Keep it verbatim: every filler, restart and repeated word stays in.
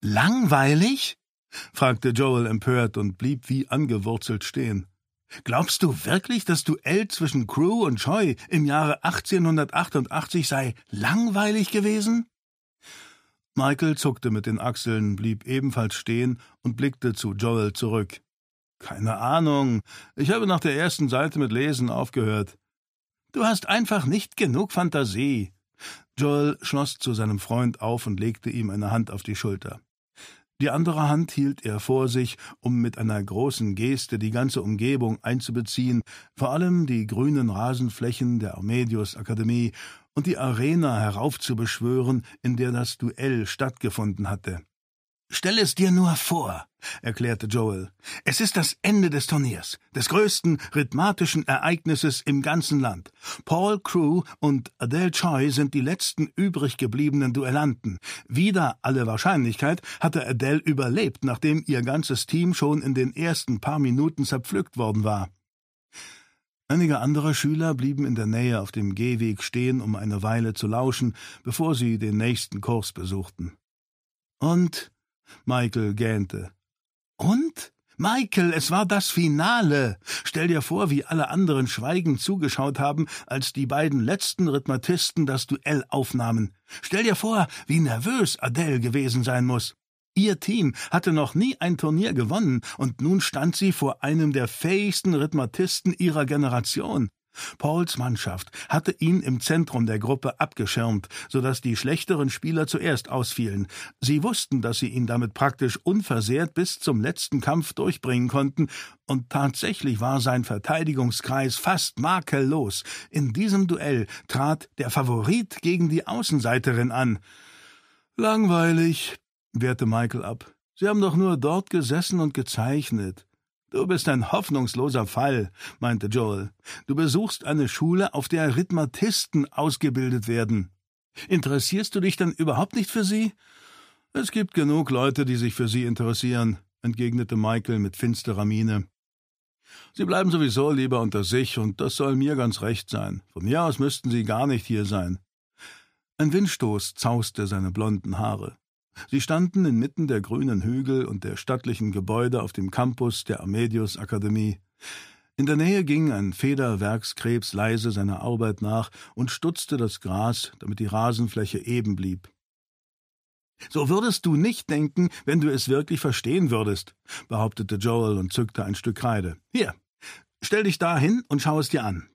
»Langweilig?« fragte Joel empört und blieb wie angewurzelt stehen. »Glaubst du wirklich, das Duell zwischen Crew und Choi im Jahre achtzehnhundertachtundachtzig sei langweilig gewesen?« Michael zuckte mit den Achseln, blieb ebenfalls stehen und blickte zu Joel zurück. »Keine Ahnung. Ich habe nach der ersten Seite mit Lesen aufgehört.« »Du hast einfach nicht genug Fantasie.« Joel schloss zu seinem Freund auf und legte ihm eine Hand auf die Schulter. Die andere Hand hielt er vor sich, um mit einer großen Geste die ganze Umgebung einzubeziehen, vor allem die grünen Rasenflächen der Armedius-Akademie und die Arena heraufzubeschwören, in der das Duell stattgefunden hatte. »Stell es dir nur vor«, erklärte Joel. »Es ist das Ende des Turniers, des größten rhythmatischen Ereignisses im ganzen Land. Paul Crewe und Adele Choi sind die letzten übrig gebliebenen Duellanten. Wider alle Wahrscheinlichkeit hatte Adele überlebt, nachdem ihr ganzes Team schon in den ersten paar Minuten zerpflückt worden war.« Einige andere Schüler blieben in der Nähe auf dem Gehweg stehen, um eine Weile zu lauschen, bevor sie den nächsten Kurs besuchten. »Und?« Michael gähnte. »Und? Michael, es war das Finale! Stell dir vor, wie alle anderen schweigend zugeschaut haben, als die beiden letzten Rhythmatisten das Duell aufnahmen. Stell dir vor, wie nervös Adele gewesen sein muss. Ihr Team hatte noch nie ein Turnier gewonnen, und nun stand sie vor einem der fähigsten Rhythmatisten ihrer Generation. Pauls Mannschaft hatte ihn im Zentrum der Gruppe abgeschirmt, sodass die schlechteren Spieler zuerst ausfielen. Sie wussten, dass sie ihn damit praktisch unversehrt bis zum letzten Kampf durchbringen konnten, und tatsächlich war sein Verteidigungskreis fast makellos. In diesem Duell trat der Favorit gegen die Außenseiterin an. »Langweilig«, wehrte Michael ab. »Sie haben doch nur dort gesessen und gezeichnet.« »Du bist ein hoffnungsloser Fall«, meinte Joel. »Du besuchst eine Schule, auf der Rhythmatisten ausgebildet werden. Interessierst du dich dann überhaupt nicht für sie?« »Es gibt genug Leute, die sich für sie interessieren«, entgegnete Michael mit finsterer Miene. »Sie bleiben sowieso lieber unter sich, und das soll mir ganz recht sein. Von mir aus müssten sie gar nicht hier sein.« Ein Windstoß zauste seine blonden Haare. Sie standen inmitten der grünen Hügel und der stattlichen Gebäude auf dem Campus der Armedius-Akademie. In der Nähe ging ein Federwerkskrebs leise seiner Arbeit nach und stutzte das Gras, damit die Rasenfläche eben blieb. »So würdest du nicht denken, wenn du es wirklich verstehen würdest«, behauptete Joel und zückte ein Stück Kreide. »Hier, stell dich da hin und schau es dir an.«